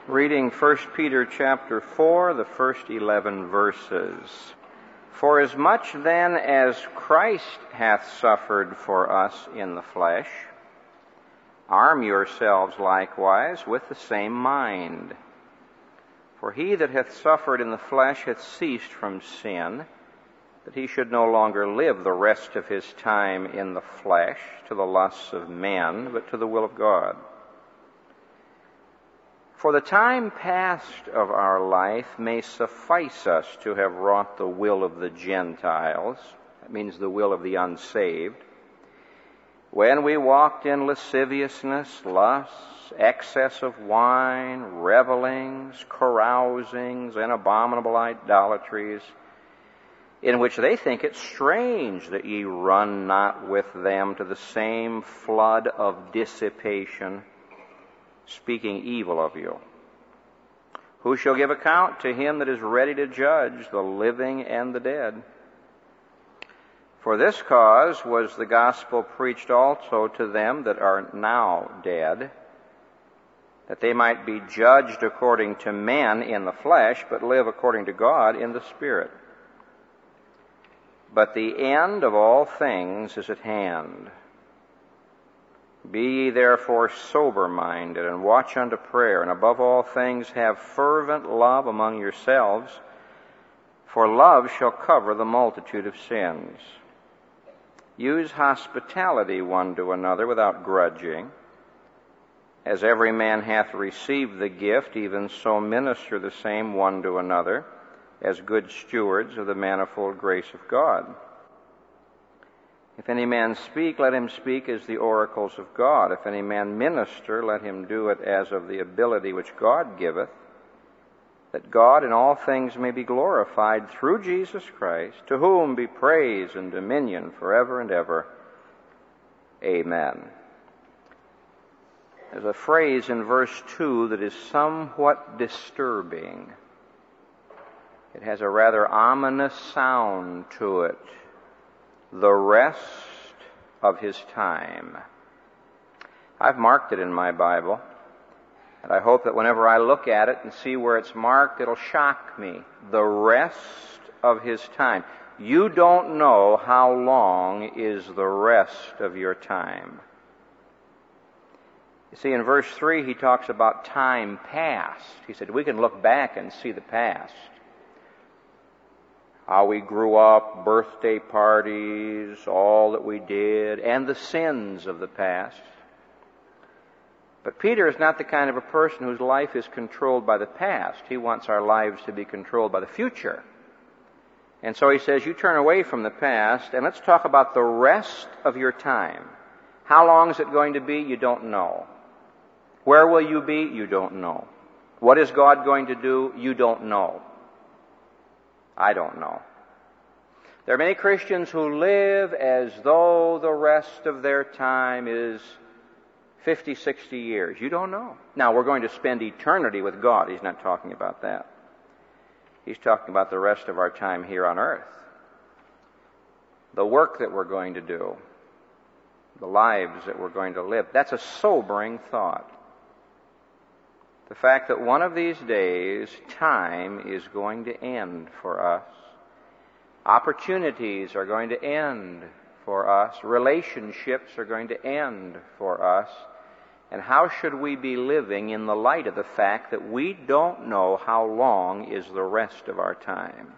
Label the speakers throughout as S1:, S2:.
S1: Reading 1 Peter chapter 4, the first 11 verses. For as much then as Christ hath suffered for us in the flesh, arm yourselves likewise with the same mind. For he that hath suffered in the flesh hath ceased from sin, that he should no longer live the rest of his time in the flesh to the lusts of men, but to the will of God. For the time past of our life may suffice us to have wrought the will of the Gentiles, that means the will of the unsaved, when we walked in lasciviousness, lusts, excess of wine, revelings, carousings, and abominable idolatries, in which they think it strange that ye run not with them to the same flood of dissipation, speaking evil of you. Who shall give account to him that is ready to judge the living and the dead? For this cause was the gospel preached also to them that are now dead, that they might be judged according to men in the flesh, but live according to God in the Spirit. But the end of all things is at hand. Be ye therefore sober-minded, and watch unto prayer, and above all things have fervent love among yourselves, for love shall cover the multitude of sins. Use hospitality one to another without grudging. As every man hath received the gift, even so minister the same one to another, as good stewards of the manifold grace of God. If any man speak, let him speak as the oracles of God. If any man minister, let him do it as of the ability which God giveth, that God in all things may be glorified through Jesus Christ, to whom be praise and dominion forever and ever. Amen. There's a phrase in verse 2 that is somewhat disturbing. It has a rather ominous sound to it. The rest of his time. I've marked it in my Bible, and I hope that whenever I look at it and see where it's marked, it'll shock me. The rest of his time. You don't know how long is the rest of your time. You see, in verse 3, he talks about time past. He said, we can look back and see the past. How we grew up, birthday parties, all that we did, and the sins of the past. But Peter is not the kind of a person whose life is controlled by the past. He wants our lives to be controlled by the future. And so he says, you turn away from the past, and let's talk about the rest of your time. How long is it going to be? You don't know. Where will you be? You don't know. What is God going to do? You don't know. I don't know. There are many Christians who live as though the rest of their time is 50, 60 years. You don't know. Now, we're going to spend eternity with God. He's not talking about that. He's talking about the rest of our time here on earth. The work that we're going to do. The lives that we're going to live. That's a sobering thought. The fact that one of these days, time is going to end for us. Opportunities are going to end for us. Relationships are going to end for us. And how should we be living in the light of the fact that we don't know how long is the rest of our time?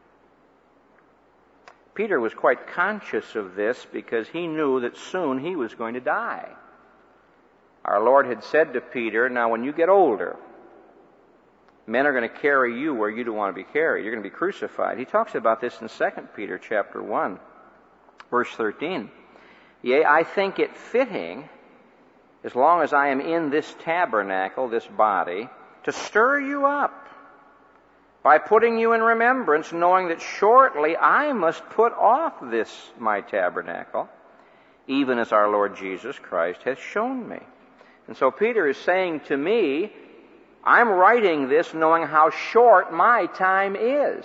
S1: Peter was quite conscious of this because he knew that soon he was going to die. Our Lord had said to Peter, now when you get older, men are going to carry you where you don't want to be carried. You're going to be crucified. He talks about this in 2 Peter chapter 1, verse 13. Yea, I think it fitting, as long as I am in this tabernacle, this body, to stir you up by putting you in remembrance, knowing that shortly I must put off this my tabernacle, even as our Lord Jesus Christ has shown me. And so Peter is saying to me, I'm writing this knowing how short my time is.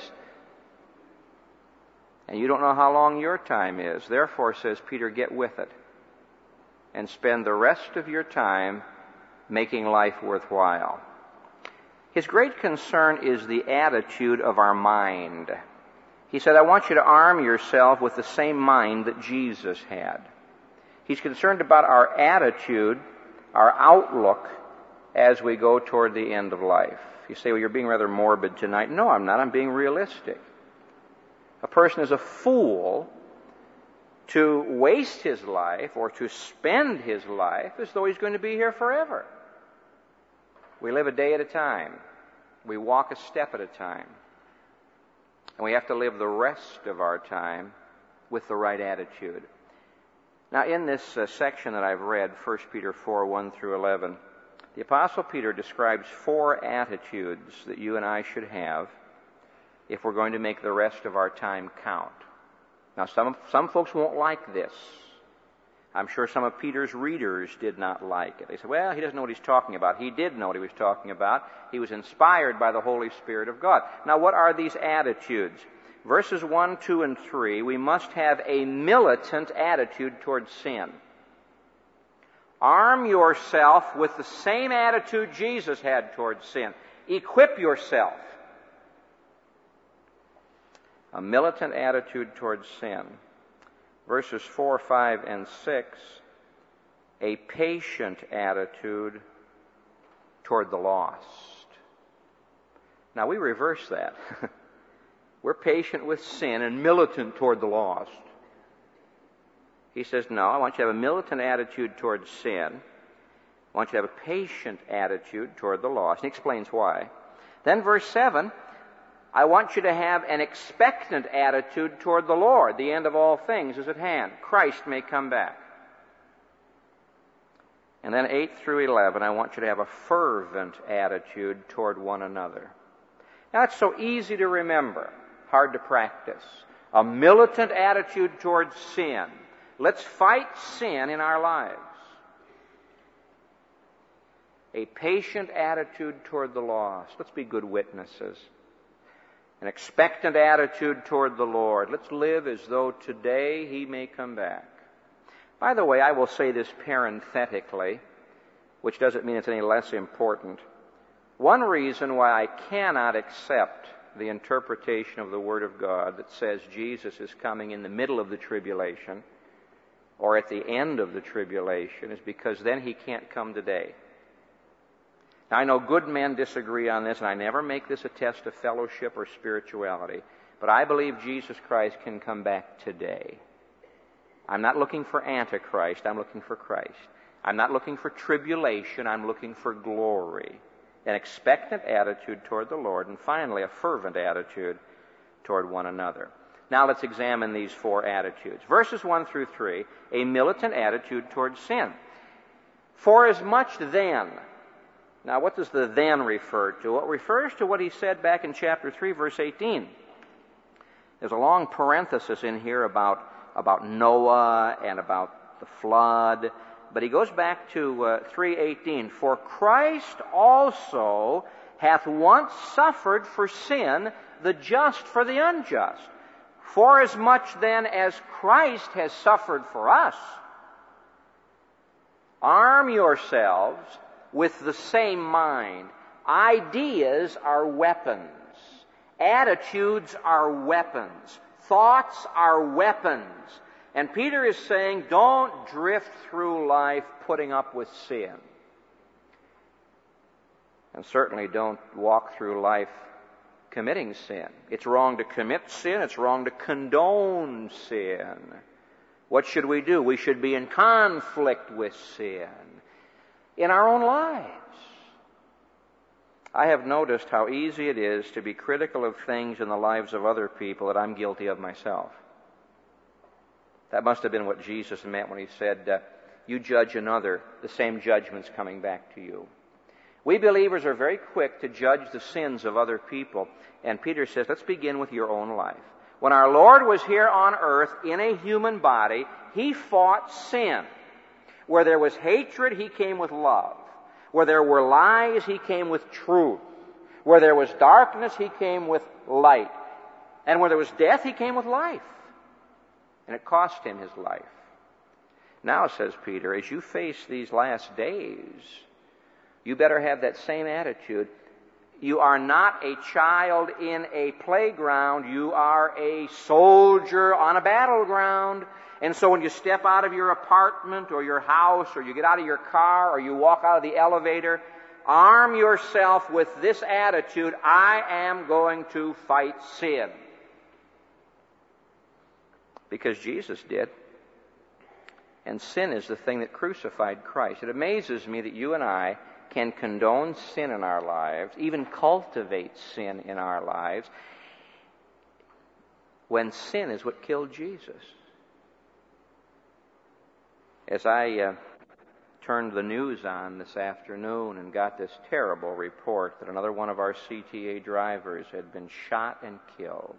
S1: And you don't know how long your time is. Therefore, says Peter, get with it. And spend the rest of your time making life worthwhile. His great concern is the attitude of our mind. He said, I want you to arm yourself with the same mind that Jesus had. He's concerned about our attitude, our outlook, as we go toward the end of life. You say, well, you're being rather morbid tonight. No, I'm not. I'm being realistic. A person is a fool to waste his life or to spend his life as though he's going to be here forever. We live a day at a time. We walk a step at a time. And we have to live the rest of our time with the right attitude. Now, in this section that I've read, 1 Peter 4, 1 through 11, the Apostle Peter describes 4 attitudes that you and I should have if we're going to make the rest of our time count. Now, some folks won't like this. I'm sure some of Peter's readers did not like it. They said, well, he doesn't know what he's talking about. He did know what he was talking about. He was inspired by the Holy Spirit of God. Now, what are these attitudes? Verses 1, 2, and 3, we must have a militant attitude towards sin. Arm yourself with the same attitude Jesus had towards sin. Equip yourself. A militant attitude towards sin. Verses 4, 5, and 6, a patient attitude toward the lost. Now, we reverse that. We're patient with sin and militant toward the lost. He says, no, I want you to have a militant attitude toward sin. I want you to have a patient attitude toward the lost. He explains why. Then verse 7, I want you to have an expectant attitude toward the Lord. The end of all things is at hand. Christ may come back. And then 8 through 11, I want you to have a fervent attitude toward one another. Now, it's so easy to remember, hard to practice. A militant attitude towards sin. Let's fight sin in our lives. A patient attitude toward the lost. Let's be good witnesses. An expectant attitude toward the Lord. Let's live as though today He may come back. By the way, I will say this parenthetically, which doesn't mean it's any less important. One reason why I cannot accept the interpretation of the Word of God that says Jesus is coming in the middle of the tribulation or at the end of the tribulation is because then He can't come today. Now, I know good men disagree on this, and I never make this a test of fellowship or spirituality, but I believe Jesus Christ can come back today. I'm not looking for Antichrist, I'm looking for Christ. I'm not looking for tribulation, I'm looking for glory. An expectant attitude toward the Lord, and finally, a fervent attitude toward one another. Now let's examine these 4 attitudes. Verses 1 through 3, a militant attitude towards sin. For as much then. Now what does the then refer to? It refers to what he said back in chapter 3, verse 18. There's a long parenthesis in here about Noah and about the flood. But he goes back to 3:18. For Christ also hath once suffered for sin, the just for the unjust. For as much then as Christ has suffered for us, arm yourselves with the same mind. Ideas are weapons. Attitudes are weapons. Thoughts are weapons. And Peter is saying, don't drift through life putting up with sin. And certainly don't walk through life committing sin. It's wrong to commit sin. It's wrong to condone sin. What should we do? We should be in conflict with sin in our own lives. I have noticed how easy it is to be critical of things in the lives of other people that I'm guilty of myself. That must have been what Jesus meant when he said, you judge another, the same judgment's coming back to you. We believers are very quick to judge the sins of other people. And Peter says, let's begin with your own life. When our Lord was here on earth in a human body, He fought sin. Where there was hatred, He came with love. Where there were lies, He came with truth. Where there was darkness, He came with light. And where there was death, He came with life. And it cost Him His life. Now, says Peter, as you face these last days, you better have that same attitude. You are not a child in a playground. You are a soldier on a battleground. And so when you step out of your apartment or your house, or you get out of your car, or you walk out of the elevator, arm yourself with this attitude: I am going to fight sin. Because Jesus did. And sin is the thing that crucified Christ. It amazes me that you and I can condone sin in our lives, even cultivate sin in our lives, when sin is what killed Jesus. As I turned the news on this afternoon and got this terrible report that another one of our CTA drivers had been shot and killed,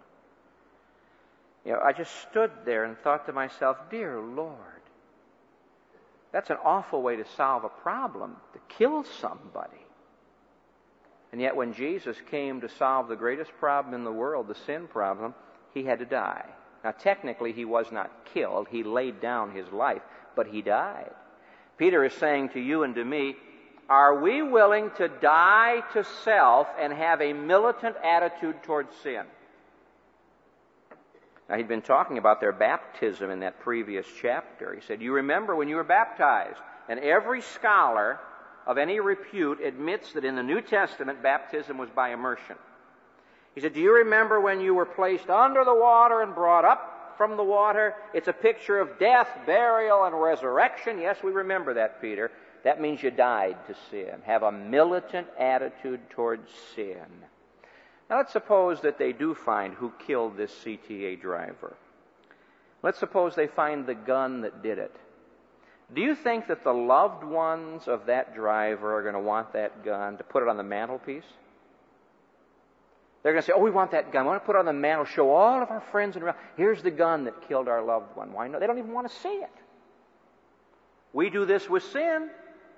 S1: I just stood there and thought to myself, dear Lord, that's an awful way to solve a problem, to kill somebody. And yet when Jesus came to solve the greatest problem in the world, the sin problem, he had to die. Now technically he was not killed, he laid down his life, but he died. Peter is saying to you and to me, are we willing to die to self and have a militant attitude towards sin? Now, he'd been talking about their baptism in that previous chapter. He said, you remember when you were baptized, and every scholar of any repute admits that in the New Testament, baptism was by immersion. He said, do you remember when you were placed under the water and brought up from the water? It's a picture of death, burial, and resurrection. Yes, we remember that, Peter. That means you died to sin. Have a militant attitude towards sin. Now let's suppose that they do find who killed this CTA driver. Let's suppose they find the gun that did it. Do you think that the loved ones of that driver are going to want that gun to put it on the mantelpiece? They're going to say, oh, we want that gun. We want to put it on the mantel, show all of our friends and around. Here's the gun that killed our loved one. Why not? They don't even want to see it. We do this with sin.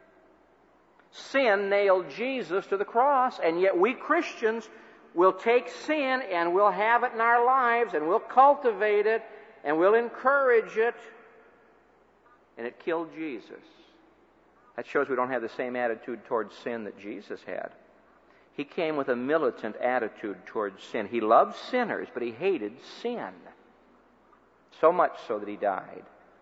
S1: Sin nailed Jesus to the cross, and yet we Christians will take sin and we'll have it in our lives and we'll cultivate it and we'll encourage it, and it killed Jesus. That shows we don't have the same attitude towards sin that Jesus had. He came with a militant attitude towards sin. He loved sinners, but he hated sin. So much so that he died.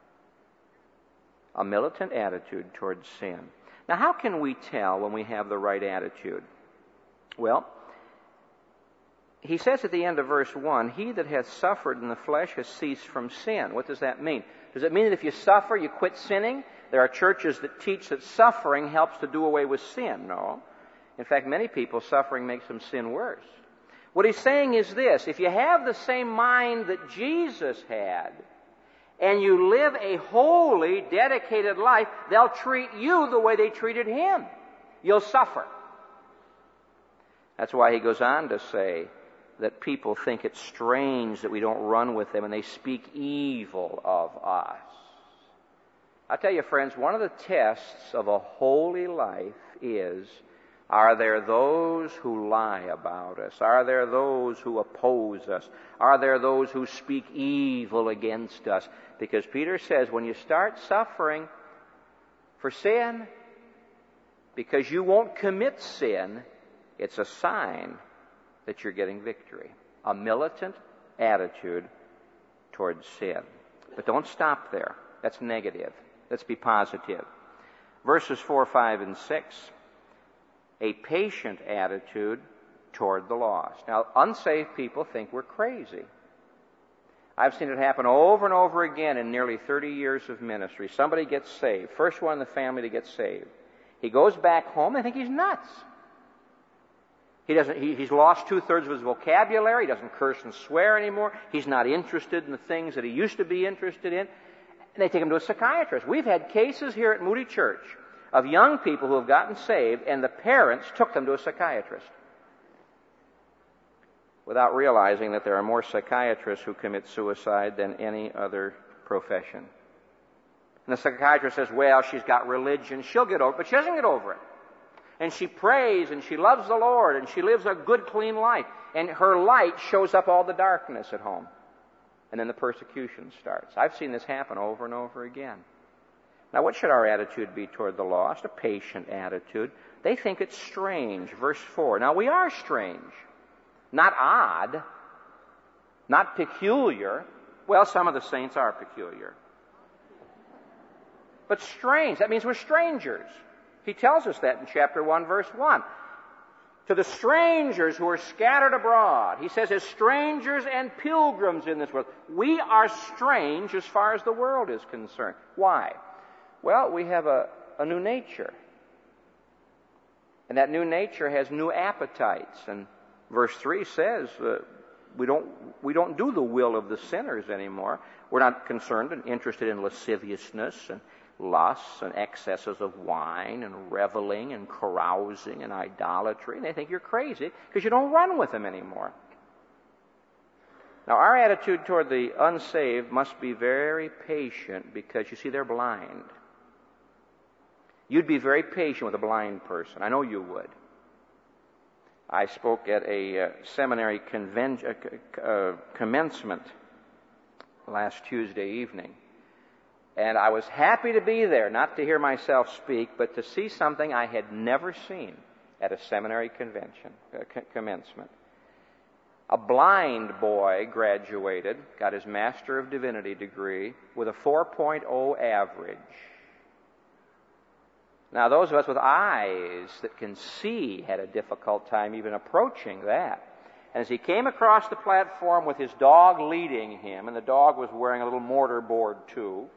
S1: A militant attitude towards sin. Now, how can we tell when we have the right attitude? Well, he says at the end of verse 1, he that hath suffered in the flesh has ceased from sin. What does that mean? Does it mean that if you suffer, you quit sinning? There are churches that teach that suffering helps to do away with sin. No. In fact, many people, suffering makes them sin worse. What he's saying is this: if you have the same mind that Jesus had, and you live a holy, dedicated life, they'll treat you the way they treated him. You'll suffer. That's why he goes on to say that people think it's strange that we don't run with them and they speak evil of us. I tell you, friends, one of the tests of a holy life is, are there those who lie about us? Are there those who oppose us? Are there those who speak evil against us? Because Peter says when you start suffering for sin, because you won't commit sin, it's a sign that you're getting victory. A militant attitude towards sin. But don't stop there. That's negative. Let's be positive. Verses 4, 5, and 6. A patient attitude toward the lost. Now, unsaved people think we're crazy. I've seen it happen over and over again in nearly 30 years of ministry. Somebody gets saved. First one in the family to get saved. He goes back home, they think he's nuts. He's lost 2/3 of his vocabulary. He doesn't curse and swear anymore. He's not interested in the things that he used to be interested in. And they take him to a psychiatrist. We've had cases here at Moody Church of young people who have gotten saved, and the parents took them to a psychiatrist without realizing that there are more psychiatrists who commit suicide than any other profession. And the psychiatrist says, well, she's got religion. She'll get over it, but she doesn't get over it. And she prays, and she loves the Lord, and she lives a good, clean life. And her light shows up all the darkness at home. And then the persecution starts. I've seen this happen over and over again. Now, what should our attitude be toward the lost? A patient attitude. They think it's strange. Verse 4. Now we are strange. Not odd. Not peculiar. Well, some of the saints are peculiar. But strange. That means we're strangers. He tells us that in chapter 1, verse 1. To the strangers who are scattered abroad. He says, as strangers and pilgrims in this world. We are strange as far as the world is concerned. Why? Well, we have a new nature. And that new nature has new appetites. And verse 3 says we don't do the will of the sinners anymore. We're not concerned and interested in lasciviousness and lusts and excesses of wine and reveling and carousing and idolatry. And they think you're crazy because you don't run with them anymore. Now, our attitude toward the unsaved must be very patient because, you see, they're blind. You'd be very patient with a blind person. I know you would. I spoke at a seminary commencement last Tuesday evening. And I was happy to be there, not to hear myself speak, but to see something I had never seen at a seminary commencement. A blind boy graduated, got his Master of Divinity degree with a 4.0 average. Now, those of us with eyes that can see had a difficult time even approaching that. And as he came across the platform with his dog leading him, and the dog was wearing a little mortar board too,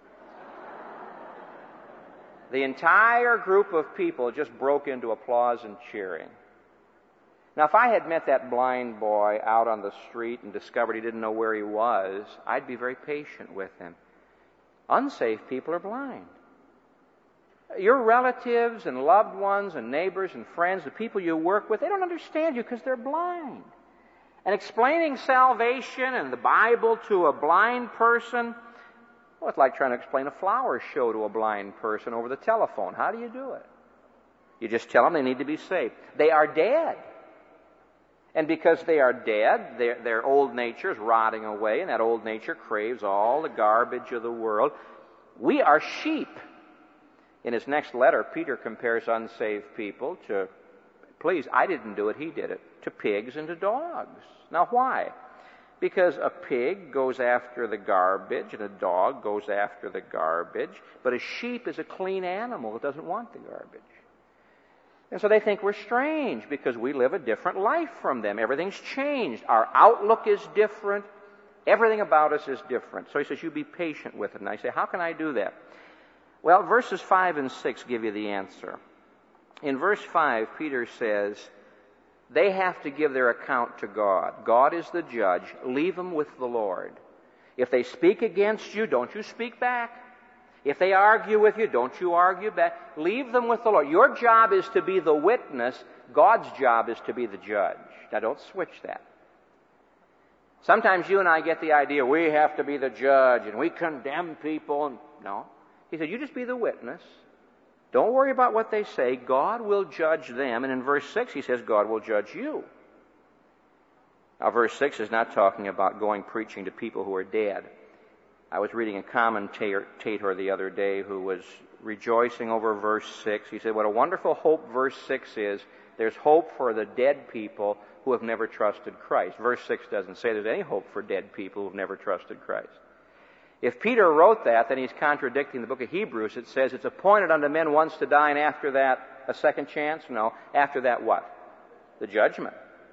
S1: the entire group of people just broke into applause and cheering. Now, if I had met that blind boy out on the street and discovered he didn't know where he was, I'd be very patient with him. Unsaved people are blind. Your relatives and loved ones and neighbors and friends, the people you work with, they don't understand you because they're blind. And explaining salvation and the Bible to a blind person, well, it's like trying to explain a flower show to a blind person over the telephone. How do you do it? You just tell them they need to be saved. They are dead. And because they are dead, their old nature is rotting away, and that old nature craves all the garbage of the world. We are sheep. In his next letter, Peter compares unsaved people to, please, I didn't do it, he did it, to pigs and to dogs. Now, why? Because a pig goes after the garbage and a dog goes after the garbage, but a sheep is a clean animal that doesn't want the garbage. And so they think we're strange because we live a different life from them. Everything's changed. Our outlook is different. Everything about us is different. So he says, you be patient with it. And I say, how can I do that? Well, verses 5 and 6 give you the answer. In verse 5, Peter says, they have to give their account to God. God is the judge. Leave them with the Lord. If they speak against you, don't you speak back. If they argue with you, don't you argue back. Leave them with the Lord. Your job is to be the witness. God's job is to be the judge. Now, don't switch that. Sometimes you and I get the idea we have to be the judge and we condemn people. No. He said, you just be the witness. Don't worry about what they say. God will judge them. And in verse 6, he says, God will judge you. Now, verse 6 is not talking about going preaching to people who are dead. I was reading a commentator the other day who was rejoicing over verse 6. He said, what a wonderful hope verse 6 is. There's hope for the dead people who have never trusted Christ. Verse 6 doesn't say there's any hope for dead people who have never trusted Christ. If Peter wrote that, then he's contradicting the book of Hebrews. It says it's appointed unto men once to die, and after that, a second chance? No. After that, what? The judgment.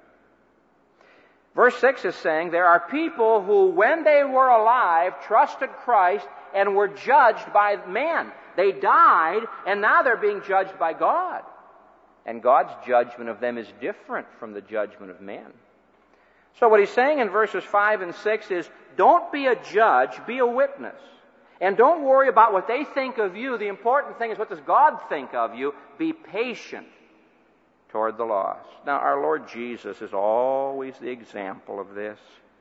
S1: Verse 6 is saying there are people who, when they were alive, trusted Christ and were judged by men. They died, and now they're being judged by God. And God's judgment of them is different from the judgment of men. So what he's saying in verses 5 and 6 is, don't be a judge, be a witness. And don't worry about what they think of you. The important thing is, what does God think of you? Be patient toward the lost. Now, our Lord Jesus is always the example of this.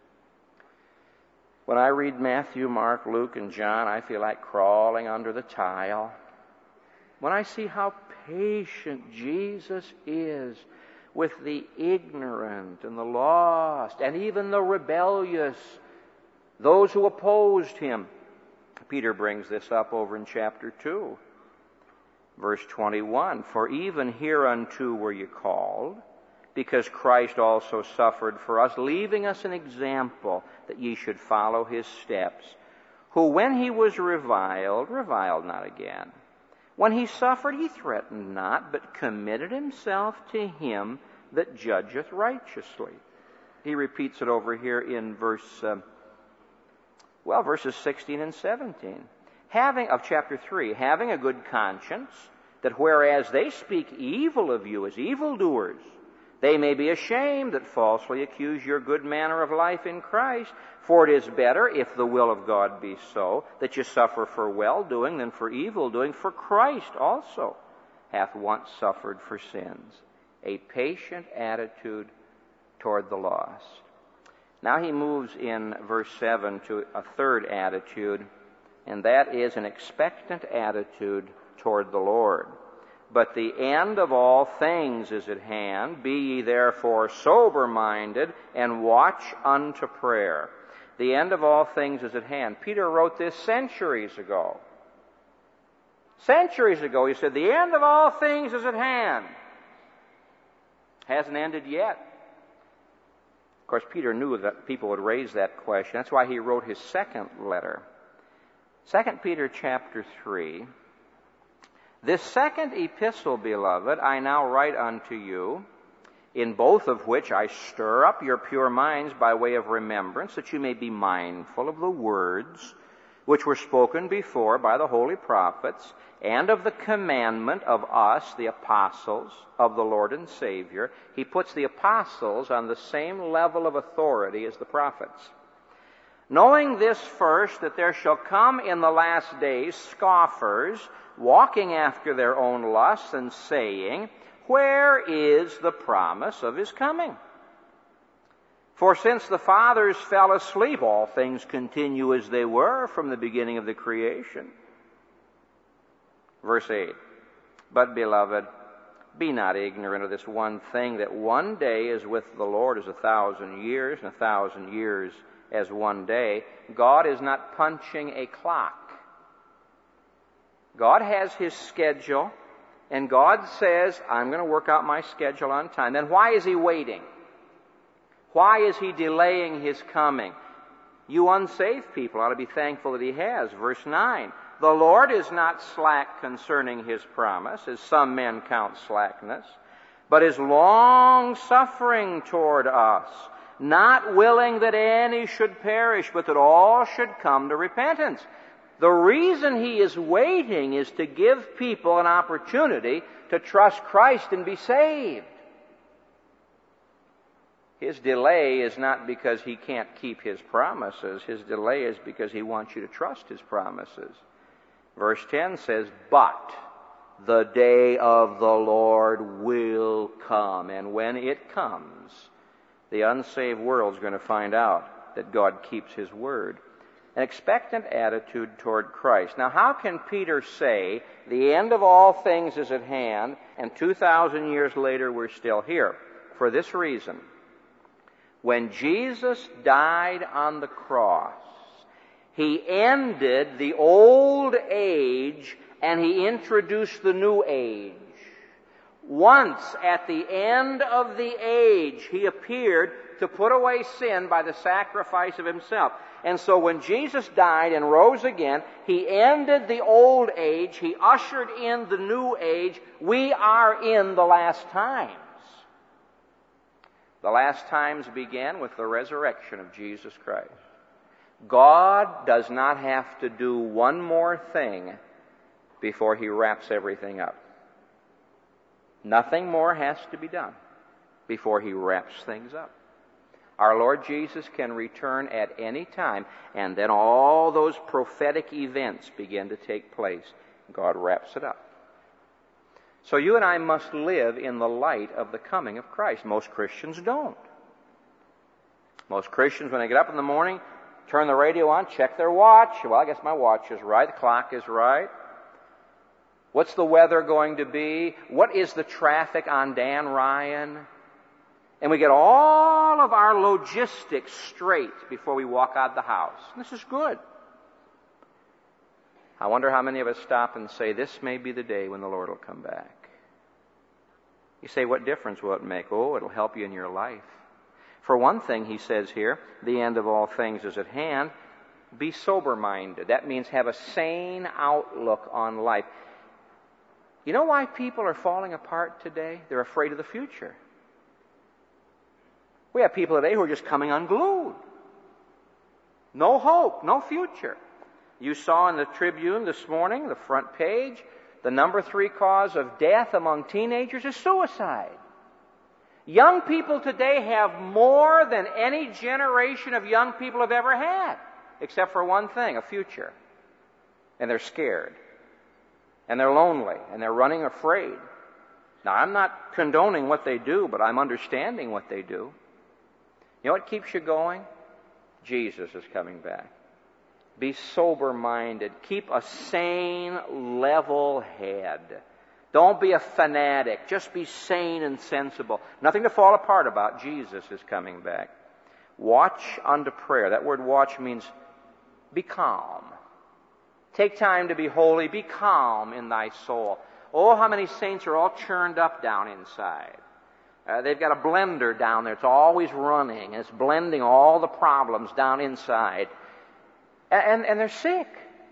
S1: When I read Matthew, Mark, Luke, and John, I feel like crawling under the tile. When I see how patient Jesus is with the ignorant and the lost and even the rebellious, those who opposed him. Peter brings this up over in chapter 2. Verse 21, for even hereunto were you called, because Christ also suffered for us, leaving us an example that ye should follow his steps, who when he was reviled not again. When he suffered, he threatened not, but committed himself to him that judgeth righteously. He repeats it over here in verses 16 and 17. Of chapter 3, having a good conscience, that whereas they speak evil of you as evildoers, they may be ashamed that falsely accuse your good manner of life in Christ. For it is better, if the will of God be so, that you suffer for well-doing than for evil-doing. For Christ also hath once suffered for sins, a patient attitude toward the lost. Now he moves in verse 7 to a third attitude, and that is an expectant attitude toward the Lord. But the end of all things is at hand. Be ye therefore sober-minded, and watch unto prayer. The end of all things is at hand. Peter wrote this centuries ago. Centuries ago, he said, the end of all things is at hand. Hasn't ended yet. Of course, Peter knew that people would raise that question. That's why he wrote his second letter. 2 Peter chapter 3. This second epistle, beloved, I now write unto you, in both of which I stir up your pure minds by way of remembrance, that you may be mindful of the words which were spoken before by the holy prophets, and of the commandment of us, the apostles of the Lord and Savior. He puts the apostles on the same level of authority as the prophets. Knowing this first, that there shall come in the last days scoffers, walking after their own lusts, and saying, where is the promise of his coming? For since the fathers fell asleep, all things continue as they were from the beginning of the creation. Verse 8, but beloved, be not ignorant of this one thing, that one day is with the Lord as 1,000 years, and 1,000 years as one day. God is not punching a clock. God has his schedule, and God says, I'm going to work out my schedule on time. Then why is he waiting? Why is he delaying his coming? You unsaved people ought to be thankful that he has. Verse 9, the Lord is not slack concerning his promise, as some men count slackness, but is long-suffering toward us, not willing that any should perish, but that all should come to repentance. The reason he is waiting is to give people an opportunity to trust Christ and be saved. His delay is not because he can't keep his promises. His delay is because he wants you to trust his promises. Verse 10 says, but the day of the Lord will come. And when it comes, the unsaved world is going to find out that God keeps his word. An expectant attitude toward Christ. Now, how can Peter say the end of all things is at hand, and 2,000 years later we're still here? For this reason. When Jesus died on the cross, he ended the old age and he introduced the new age. Once at the end of the age, he appeared to put away sin by the sacrifice of himself. And so when Jesus died and rose again, he ended the old age, he ushered in the new age. We are in the last times. The last times began with the resurrection of Jesus Christ. God does not have to do one more thing before he wraps everything up. Nothing more has to be done before he wraps things up. Our Lord Jesus can return at any time, and then all those prophetic events begin to take place. God wraps it up. So you and I must live in the light of the coming of Christ. Most Christians don't. Most Christians, when they get up in the morning, turn the radio on, check their watch. Well, I guess my watch is right. The clock is right. What's the weather going to be? What is the traffic on Dan Ryan? And we get all of our logistics straight before we walk out of the house. This is good. I wonder how many of us stop and say, this may be the day when the Lord will come back. You say, what difference will it make? Oh, it'll help you in your life. For one thing, he says here, the end of all things is at hand. Be sober-minded. That means have a sane outlook on life. You know why people are falling apart today? They're afraid of the future. We have people today who are just coming unglued. No hope, no future. You saw in the Tribune this morning, the front page, the number 3 cause of death among teenagers is suicide. Young people today have more than any generation of young people have ever had, except for one thing, a future. And they're scared. And they're lonely. And they're running afraid. Now, I'm not condoning what they do, but I'm understanding what they do. You know what keeps you going? Jesus is coming back. Be sober-minded. Keep a sane, level head. Don't be a fanatic. Just be sane and sensible. Nothing to fall apart about. Jesus is coming back. Watch unto prayer. That word watch means be calm. Take time to be holy. Be calm in thy soul. Oh, how many saints are all churned up down inside. They've got a blender down there. It's always running. And it's blending all the problems down inside. And they're sick.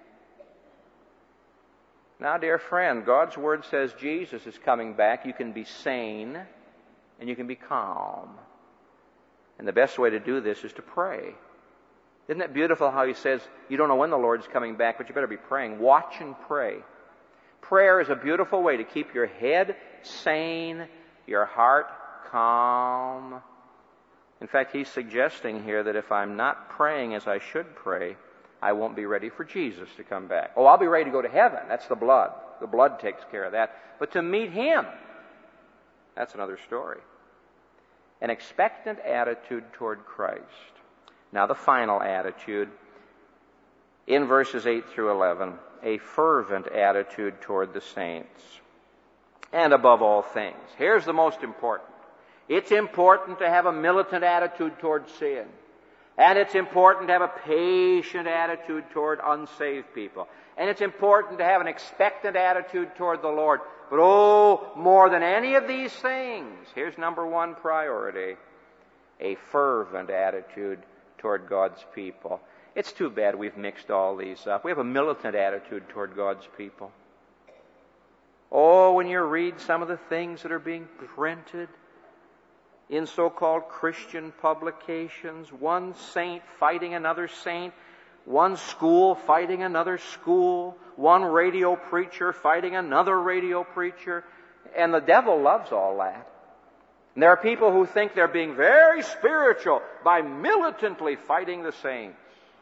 S1: Now, dear friend, God's Word says Jesus is coming back. You can be sane and you can be calm. And the best way to do this is to pray. Isn't it beautiful how he says, you don't know when the Lord's coming back, but you better be praying. Watch and pray. Prayer is a beautiful way to keep your head sane, your heart calm. In fact, he's suggesting here that if I'm not praying as I should pray, I won't be ready for Jesus to come back. Oh, I'll be ready to go to heaven. That's the blood. The blood takes care of that. But to meet him, that's another story. An expectant attitude toward Christ. Now, the final attitude, in verses 8 through 11, a fervent attitude toward the saints. And above all things, here's the most important. It's important to have a militant attitude toward sin. And it's important to have a patient attitude toward unsaved people. And it's important to have an expectant attitude toward the Lord. But oh, more than any of these things, here's number 1 priority, a fervent attitude toward God's people. It's too bad we've mixed all these up. We have a militant attitude toward God's people. Oh, when you read some of the things that are being printed in so-called Christian publications, one saint fighting another saint, one school fighting another school, one radio preacher fighting another radio preacher, and the devil loves all that. And there are people who think they're being very spiritual by militantly fighting the saints.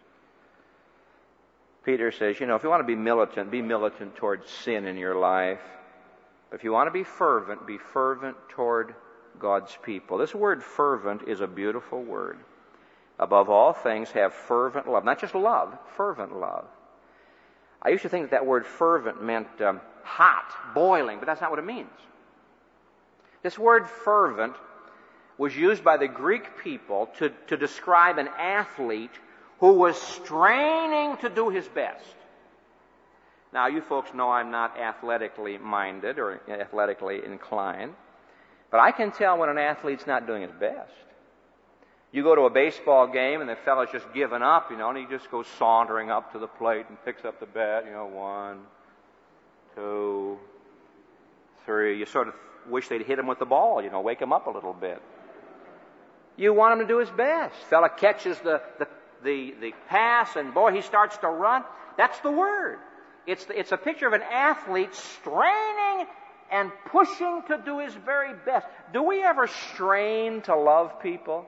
S1: Peter says, if you want to be militant toward sin in your life. If you want to be fervent toward God's people. This word fervent is a beautiful word. Above all things, have fervent love. Not just love, fervent love. I used to think that word fervent meant hot, boiling, but that's not what it means. This word fervent was used by the Greek people to describe an athlete who was straining to do his best. Now, you folks know I'm not athletically minded or athletically inclined, but I can tell when an athlete's not doing his best. You go to a baseball game and the fellow's just given up, and he just goes sauntering up to the plate and picks up the bat, 1, 2, 3. You sort of wish they'd hit him with the ball, wake him up a little bit. You want him to do his best. Fella catches the pass, and boy, he starts to run. That's the word. It's a picture of an athlete straining and pushing to do his very best. Do we ever strain to love people?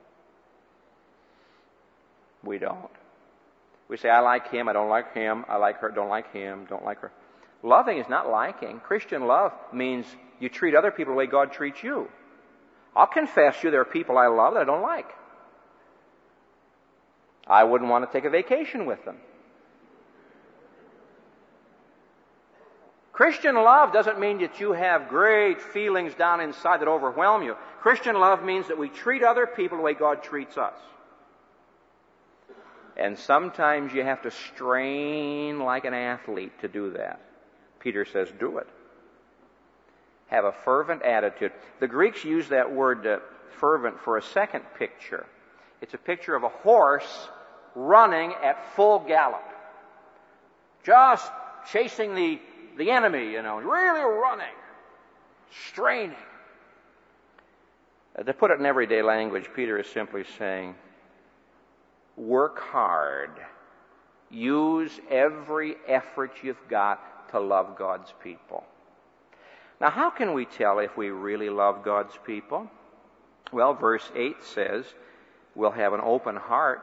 S1: We don't. We say, I like him, I don't like him, I like her, don't like him, don't like her. Loving is not liking. Christian love means you treat other people the way God treats you. I'll confess to you there are people I love that I don't like. I wouldn't want to take a vacation with them. Christian love doesn't mean that you have great feelings down inside that overwhelm you. Christian love means that we treat other people the way God treats us. And sometimes you have to strain like an athlete to do that. Peter says, do it. Have a fervent attitude. The Greeks use that word fervent for a second picture. It's a picture of a horse running at full gallop. Just chasing the enemy, really running, straining. To put it in everyday language, Peter is simply saying, work hard. Use every effort you've got to love God's people. Now, how can we tell if we really love God's people? Well, verse 8 says, we'll have an open heart.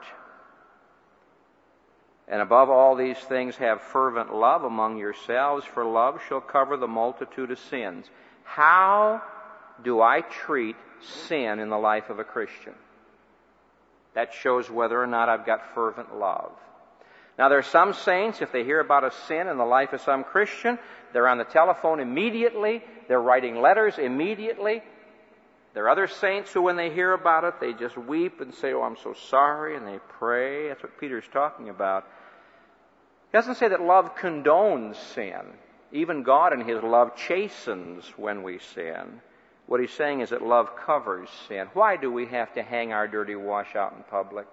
S1: And above all these things, have fervent love among yourselves, for love shall cover the multitude of sins. How do I treat sin in the life of a Christian? That shows whether or not I've got fervent love. Now, there are some saints, if they hear about a sin in the life of some Christian, they're on the telephone immediately. They're writing letters immediately. There are other saints who, when they hear about it, they just weep and say, oh, I'm so sorry, and they pray. That's what Peter's talking about. He doesn't say that love condones sin. Even God in His love chastens when we sin. What He's saying is that love covers sin. Why do we have to hang our dirty wash out in public?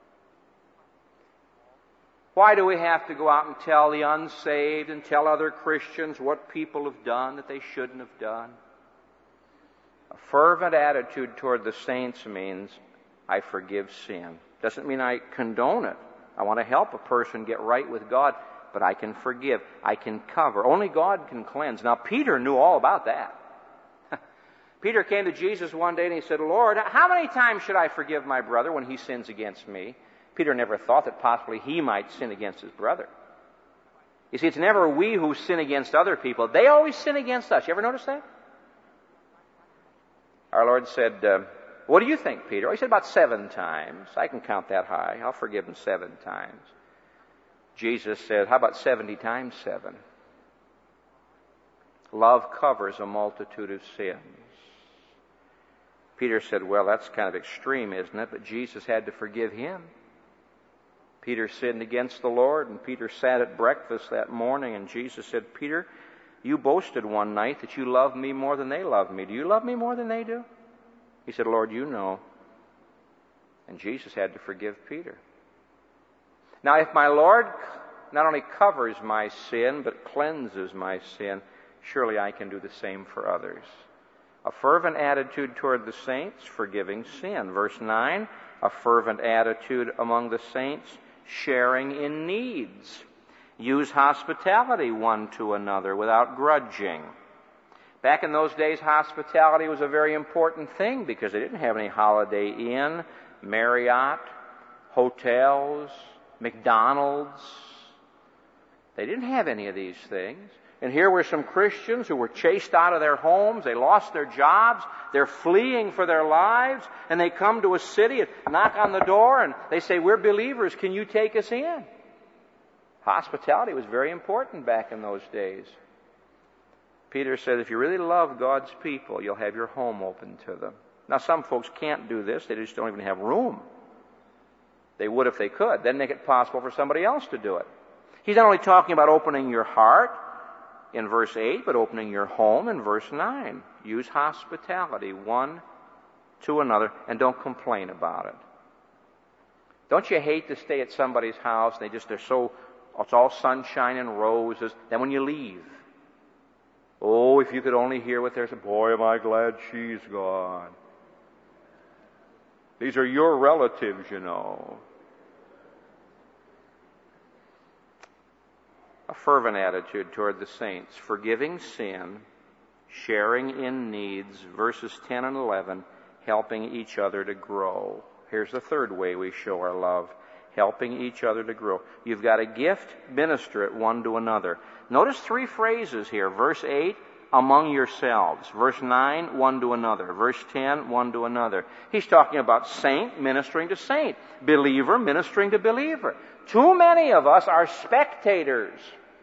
S1: Why do we have to go out and tell the unsaved and tell other Christians what people have done that they shouldn't have done? A fervent attitude toward the saints means I forgive sin. Doesn't mean I condone it. I want to help a person get right with God, but I can forgive. I can cover. Only God can cleanse. Now, Peter knew all about that. Peter came to Jesus one day and he said, Lord, how many times should I forgive my brother when he sins against me? Peter never thought that possibly he might sin against his brother. You see, it's never we who sin against other people. They always sin against us. You ever notice that? Our Lord said, what do you think, Peter? He said, about 7 times. I can count that high. I'll forgive him 7 times. Jesus said, how about 70 times 7? Love covers a multitude of sins. Peter said, well, that's kind of extreme, isn't it? But Jesus had to forgive him. Peter sinned against the Lord, and Peter sat at breakfast that morning, and Jesus said, Peter, you boasted one night that you love me more than they love me. Do you love me more than they do? He said, Lord, you know. And Jesus had to forgive Peter. Now, if my Lord not only covers my sin, but cleanses my sin, surely I can do the same for others. A fervent attitude toward the saints, forgiving sin. Verse 9, a fervent attitude among the saints, sharing in needs. Use hospitality one to another without grudging. Back in those days, hospitality was a very important thing because they didn't have any Holiday Inn, Marriott, hotels, McDonald's. They didn't have any of these things. And here were some Christians who were chased out of their homes. They lost their jobs. They're fleeing for their lives. And they come to a city and knock on the door and they say, we're believers. Can you take us in? Hospitality was very important back in those days. Peter said, if you really love God's people, you'll have your home open to them. Now, some folks can't do this. They just don't even have room. They would if they could. Then make it possible for somebody else to do it. He's not only talking about opening your heart in verse 8, but opening your home in verse 9. Use hospitality one to another, and don't complain about it. Don't you hate to stay at somebody's house, and it's all sunshine and roses. Then when you leave, oh, if you could only hear what they're saying, boy, am I glad she's gone. These are your relatives, you know. A fervent attitude toward the saints, forgiving sin, sharing in needs, verses 10 and 11, helping each other to grow. Here's the third way we show our love, helping each other to grow. You've got a gift, minister it one to another. Notice 3 phrases here. Verse 8, among yourselves. Verse 9, one to another. Verse 10, one to another. He's talking about saint ministering to saint, believer ministering to believer. Too many of us are spectators.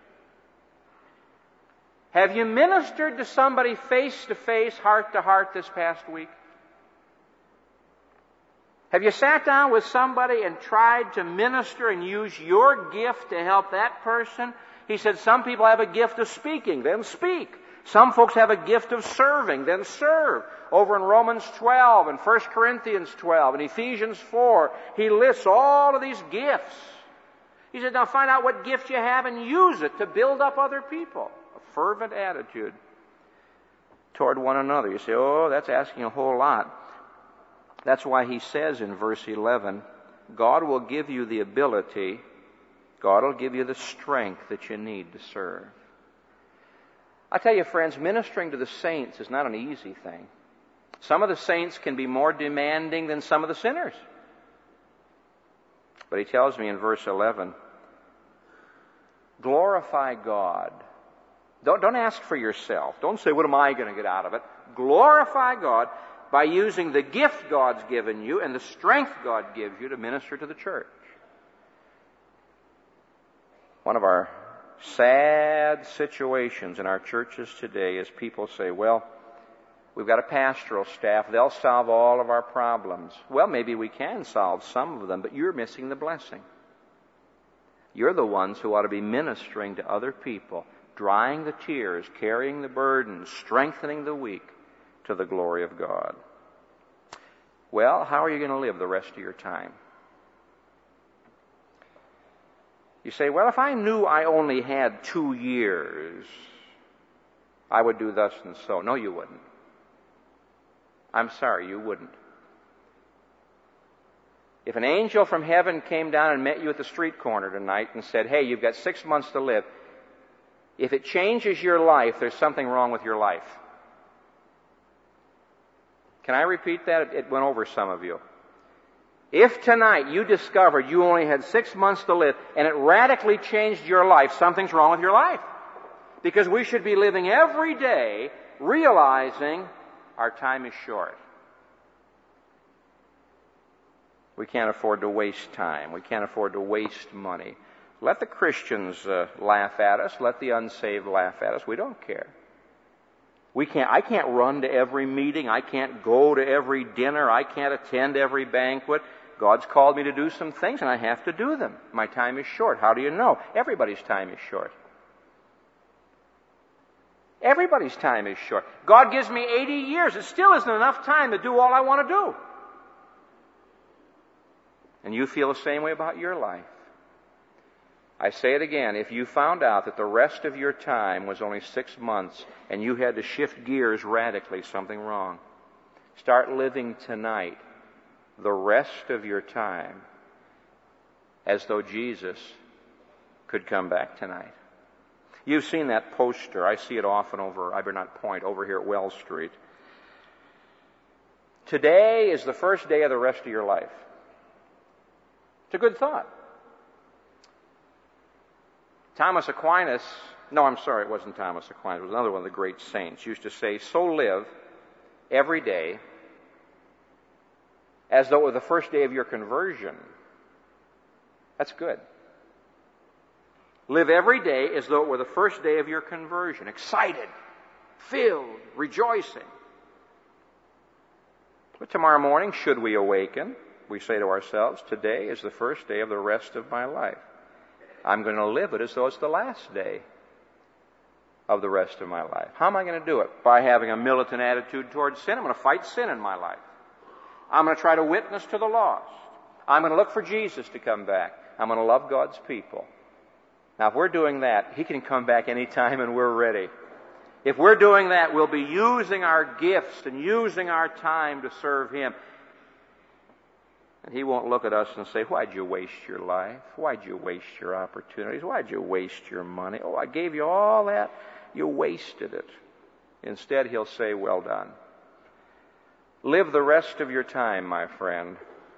S1: Have you ministered to somebody face to face, heart to heart this past week? Have you sat down with somebody and tried to minister and use your gift to help that person? He said some people have a gift of speaking, then speak. Some folks have a gift of serving, then serve. Over in Romans 12 and 1 Corinthians 12 and Ephesians 4, he lists all of these gifts. He said, now find out what gift you have and use it to build up other people. A fervent attitude toward one another. You say, oh, that's asking a whole lot. That's why he says in verse 11, God will give you the ability, God will give you the strength that you need to serve. I tell you, friends, ministering to the saints is not an easy thing. Some of the saints can be more demanding than some of the sinners. But he tells me in verse 11, glorify God. Don't ask for yourself. Don't say, what am I going to get out of it? Glorify God by using the gift God's given you and the strength God gives you to minister to the church. One of our sad situations in our churches today is people say, well, we've got a pastoral staff. They'll solve all of our problems. Well, maybe we can solve some of them, but you're missing the blessing. You're the ones who ought to be ministering to other people, drying the tears, carrying the burdens, strengthening the weak to the glory of God. Well, how are you going to live the rest of your time? You say, well, if I knew I only had 2 years, I would do thus and so. No, you wouldn't. I'm sorry, you wouldn't. If an angel from heaven came down and met you at the street corner tonight and said, hey, you've got 6 months to live, if it changes your life, there's something wrong with your life. Can I repeat that? It went over some of you. If tonight you discovered you only had 6 months to live and it radically changed your life, something's wrong with your life. Because we should be living every day realizing our time is short. We can't afford to waste time. We can't afford to waste money. Let the Christians laugh at us. Let the unsaved laugh at us. We don't care. I can't run to every meeting. I can't go to every dinner. I can't attend every banquet. God's called me to do some things, and I have to do them. My time is short. How do you know? Everybody's time is short. Everybody's time is short. God gives me 80 years. It still isn't enough time to do all I want to do. And you feel the same way about your life. I say it again, if you found out that the rest of your time was only 6 months and you had to shift gears radically, something wrong. Start living tonight the rest of your time as though Jesus could come back tonight. You've seen that poster. I see it often over Ibernut Point, over here at Wells Street. Today is the first day of the rest of your life. It's a good thought. Thomas Aquinas, no, I'm sorry, it wasn't Thomas Aquinas, it was another one of the great saints, used to say, so live every day as though it were the first day of your conversion. That's good. Live every day as though it were the first day of your conversion. Excited, filled, rejoicing. But tomorrow morning, should we awaken, we say to ourselves, today is the first day of the rest of my life. I'm going to live it as though it's the last day of the rest of my life. How am I going to do it? By having a militant attitude towards sin. I'm going to fight sin in my life. I'm going to try to witness to the lost. I'm going to look for Jesus to come back. I'm going to love God's people. Now, if we're doing that, He can come back anytime and we're ready. If we're doing that, we'll be using our gifts and using our time to serve Him. And He won't look at us and say, why'd you waste your life? Why'd you waste your opportunities? Why'd you waste your money? Oh, I gave you all that. You wasted it. Instead, He'll say, well done. Live the rest of your time, my friend,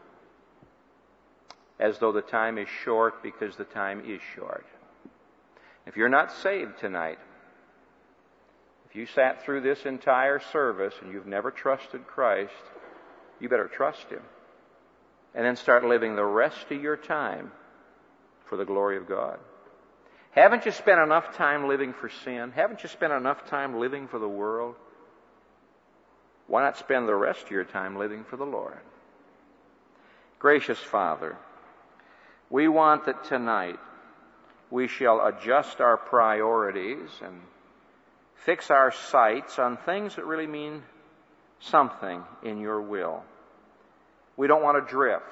S1: as though the time is short, because the time is short. If you're not saved tonight, if you sat through this entire service and you've never trusted Christ, you better trust Him. And then start living the rest of your time for the glory of God. Haven't you spent enough time living for sin? Haven't you spent enough time living for the world? Why not spend the rest of your time living for the Lord? Gracious Father, we want that tonight we shall adjust our priorities and fix our sights on things that really mean something in your will. We don't want to drift.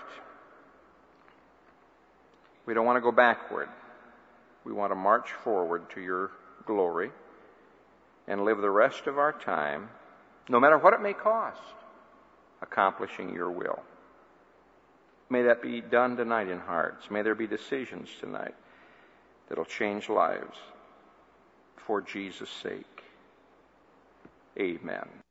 S1: We don't want to go backward. We want to march forward to your glory and live the rest of our time, no matter what it may cost, accomplishing your will. May that be done tonight in hearts. May there be decisions tonight that'll change lives for Jesus' sake. Amen.